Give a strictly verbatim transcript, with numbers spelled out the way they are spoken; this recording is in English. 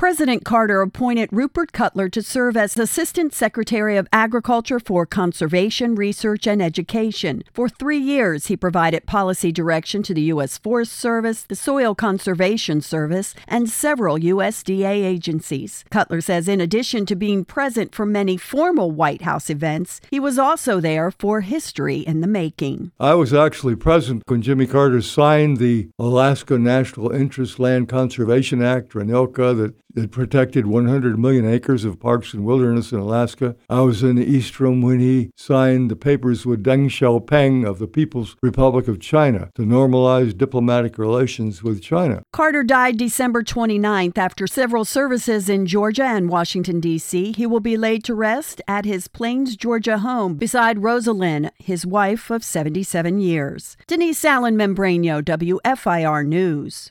President Carter appointed Rupert Cutler to serve as Assistant Secretary of Agriculture for Conservation, Research, and Education. For three years, he provided policy direction to the U S Forest Service, the Soil Conservation Service, and several U S D A agencies. Cutler says in addition to being present for many formal White House events, he was also there for history in the making. I was actually present when Jimmy Carter signed the Alaska National Interest Land Conservation Act, or ANILCA, that It protected one hundred million acres of parks and wilderness in Alaska. I was in the East Room when he signed the papers with Deng Xiaoping of the People's Republic of China to normalize diplomatic relations with China. Carter died December twenty-ninth after several services in Georgia and Washington, D C He will be laid to rest at his Plains, Georgia home beside Rosalind, his wife of seventy-seven years. Denise Allen Membranio, W F I R News.